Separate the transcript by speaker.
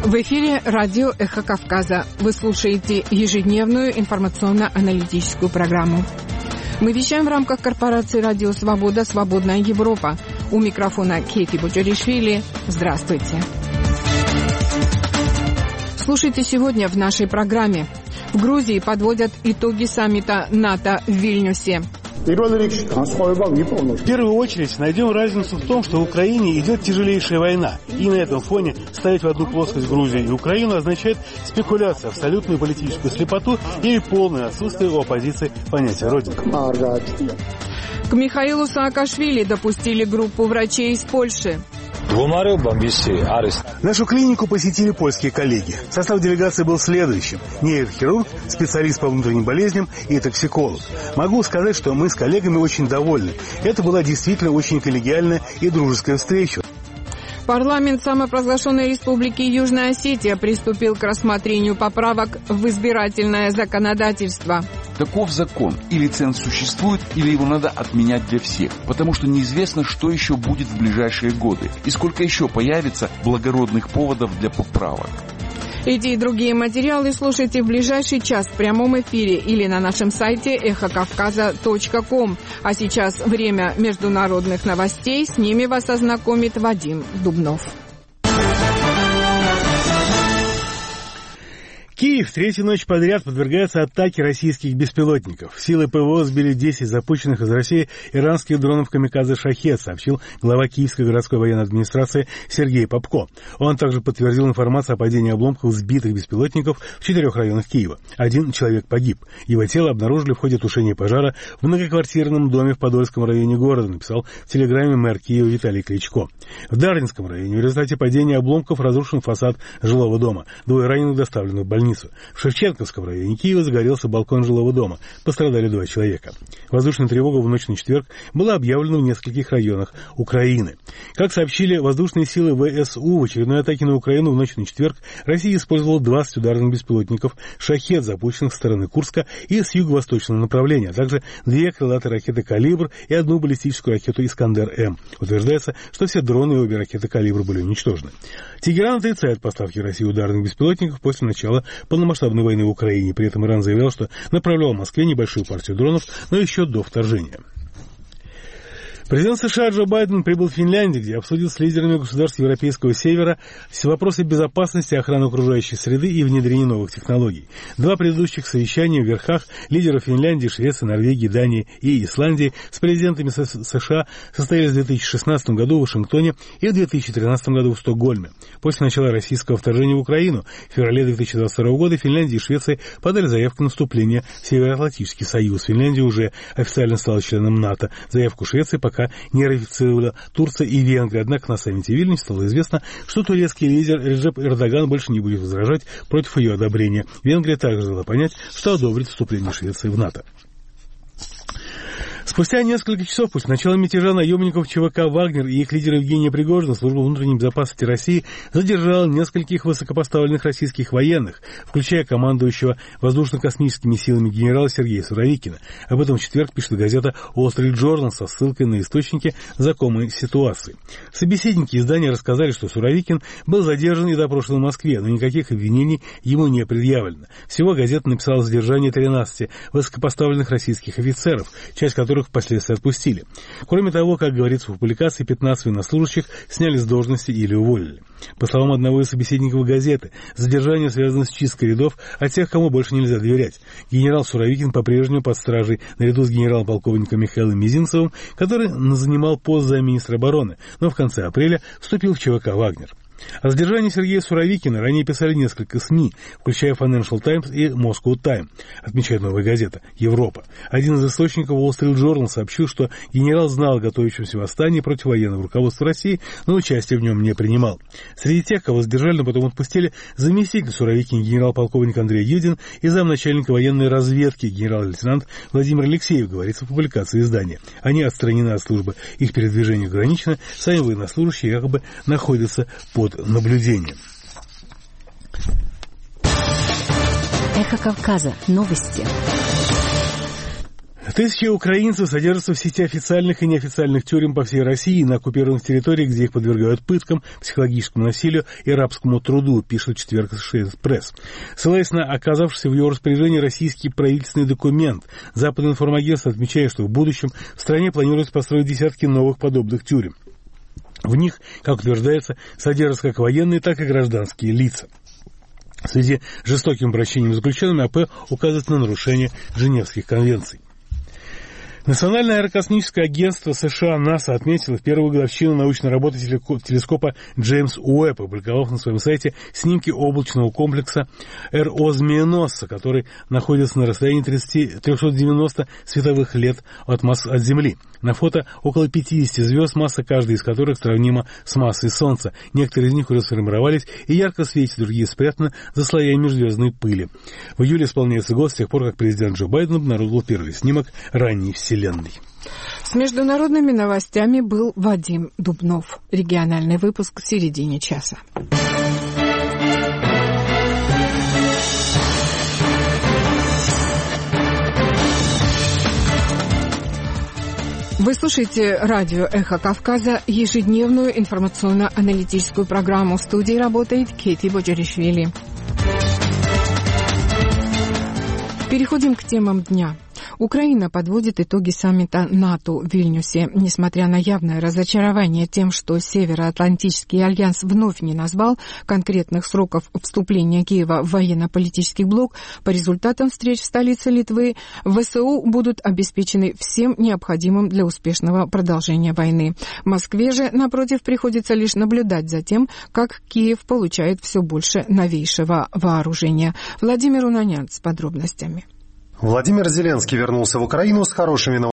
Speaker 1: В эфире радио «Эхо Кавказа». Вы слушаете ежедневную информационно-аналитическую программу. Мы вещаем в рамках корпорации «Радио Свобода. Свободная Европа». У микрофона Кейти Буджаришвили. Здравствуйте. Слушайте сегодня в нашей программе. В Грузии подводят итоги саммита НАТО в Вильнюсе.
Speaker 2: В первую очередь найдем разницу в том, что в Украине идет тяжелейшая война. И на этом фоне ставить в одну плоскость Грузию и Украину означает спекуляцию, абсолютную политическую слепоту или полное отсутствие у оппозиции понятия «родина».
Speaker 1: К Михаилу Саакашвили допустили группу врачей из Польши.
Speaker 2: Нашу клинику посетили польские коллеги. Состав делегации был следующим: нейрохирург, специалист по внутренним болезням и токсиколог. Могу сказать, что мы с коллегами очень довольны. Это была действительно очень коллегиальная и дружеская встреча.
Speaker 1: Парламент самопровозглашенной республики Южная Осетия приступил к рассмотрению поправок в избирательное законодательство.
Speaker 3: Таков закон. Или ценз существует, или его надо отменять для всех. Потому что неизвестно, что еще будет в ближайшие годы. И сколько еще появится благородных поводов для поправок.
Speaker 1: Эти и другие материалы слушайте в ближайший час в прямом эфире или на нашем сайте эхокавказа.ком. А сейчас время международных новостей. С ними вас ознакомит Вадим Дубнов.
Speaker 2: Киев третью ночь подряд подвергается атаке российских беспилотников. Силы ПВО сбили 10 запущенных из России иранских дронов «Камикадзе Шахед», сообщил глава Киевской городской военной администрации Сергей Попко. Он также подтвердил информацию о падении обломков сбитых беспилотников в 4 районах Киева. 1 человек погиб. Его тело обнаружили в ходе тушения пожара в многоквартирном доме в Подольском районе города, написал в телеграме мэр Киева Виталий Кличко. В Дарвинском районе в результате падения обломков разрушен фасад жилого дома. 2 раненых доставлены в больницу. В Шевченковском районе Киева загорелся балкон жилого дома. Пострадали 2 человека. Воздушная тревога в ночь на четверг была объявлена в нескольких районах Украины. Как сообщили воздушные силы ВСУ, в очередной атаке на Украину в ночь на четверг Россия использовала 20 ударных беспилотников «Шахед», запущенных со стороны Курска и с юго-восточного направления, а также 2 крылатые ракеты «Калибр» и 1 баллистическую ракету «Искандер-М». Утверждается, что все дроны и обе ракеты «Калибр» были уничтожены. Тегеран отрицает поставки России ударных беспилотников после начала полномасштабной войны в Украине. При этом Иран заявлял, что направлял в Москве небольшую партию дронов, но еще до вторжения. Президент США Джо Байден прибыл в Финляндию, где обсудил с лидерами государств Европейского Севера вопросы безопасности, охраны окружающей среды и внедрения новых технологий. 2 предыдущих совещания в верхах лидеров Финляндии, Швеции, Норвегии, Дании и Исландии с президентами США состоялись в 2016 году в Вашингтоне и в 2013 году в Стокгольме. После начала российского вторжения в Украину в феврале 2022 года Финляндия и Швеция подали заявку на вступление в Североатлантический союз. Финляндия уже официально стала членом НАТО. Заявку Швеции пока не ратифицировала Турция и Венгрия. Однако на саммите Вильнюс стало известно, что турецкий лидер Реджеп Эрдоган больше не будет возражать против ее одобрения. Венгрия также дала понять, что одобрит вступление Швеции в НАТО. Спустя несколько часов после начала мятежа наемников ЧВК «Вагнер» и их лидера Евгения Пригожина служба внутренней безопасности России задержала нескольких высокопоставленных российских военных, включая командующего воздушно-космическими силами генерала Сергея Суровикина. Об этом в четверг пишет газета Wall Street Journal со ссылкой на источники знакомой ситуации. Собеседники издания рассказали, что Суровикин был задержан и допрошен в Москве, но никаких обвинений ему не предъявлено. Всего газета написала задержание 13 высокопоставленных российских офицеров, часть которых впоследствии отпустили. Кроме того, как говорится в публикации, 15 военнослужащих сняли с должности или уволили. По словам одного из собеседников газеты, задержание связано с чисткой рядов от тех, кому больше нельзя доверять. Генерал Суровикин по-прежнему под стражей наряду с генерал-полковником Михаилом Мизинцевым, который занимал пост замминистра обороны, но в конце апреля вступил в ЧВК «Вагнер». О задержании Сергея Суровикина ранее писали несколько СМИ, включая Financial Times и Moscow Times, отмечает новая газета «Европа». Один из источников Wall Street Journal сообщил, что генерал знал о готовящемся восстании против военного руководства России, но участия в нем не принимал. Среди тех, кого задержали, но потом отпустили, заместитель Суровикина генерал-полковник Андрей Юдин и замначальника военной разведки генерал-лейтенант Владимир Алексеев, говорится в публикации издания. Они отстранены от службы, их передвижение ограничено, сами военнослужащие якобы находятся под наблюдением.
Speaker 4: Эхо Кавказа. Новости.
Speaker 2: Тысячи украинцев содержатся в сети официальных и неофициальных тюрем по всей России и на оккупированных территориях, где их подвергают пыткам, психологическому насилию и рабскому труду, пишет в четверг Associated Press. Ссылаясь на оказавшийся в его распоряжении российский правительственный документ, Западное информагентство отмечает, что в будущем в стране планируется построить десятки новых подобных тюрем. В них, как утверждается, содержатся как военные, так и гражданские лица. В связи с жестоким обращением с заключенными АП указывает на нарушение Женевских конвенций. Национальное аэрокосмическое агентство США НАСА отметило в первую годовщину научной работы телескопа Джеймс Уэбб, опубликовав на своем сайте снимки облачного комплекса Ро-змееносца, который находится на расстоянии 390 световых лет от Земли. На фото около 50 звезд, масса каждой из которых сравнима с массой Солнца. Некоторые из них уже сформировались и ярко светят, другие спрятаны за слоями межзвездной пыли. В июле исполняется год с тех пор, как президент Джо Байден обнародовал первый снимок ранней Вселенной.
Speaker 1: С международными новостями был Вадим Дубнов. Региональный выпуск в середине часа. Вы слушаете радио «Эхо Кавказа», ежедневную информационно-аналитическую программу. В студии работает Кейти Боджаришвили. Переходим к темам дня. Украина подводит итоги саммита НАТО в Вильнюсе. Несмотря на явное разочарование тем, что Североатлантический альянс вновь не назвал конкретных сроков вступления Киева в военно-политический блок, по результатам встреч в столице Литвы ВСУ будут обеспечены всем необходимым для успешного продолжения войны. В Москве же, напротив, приходится лишь наблюдать за тем, как Киев получает все больше новейшего вооружения. Владимир Унанян с подробностями.
Speaker 4: Владимир Зеленский вернулся в Украину с хорошими новостями.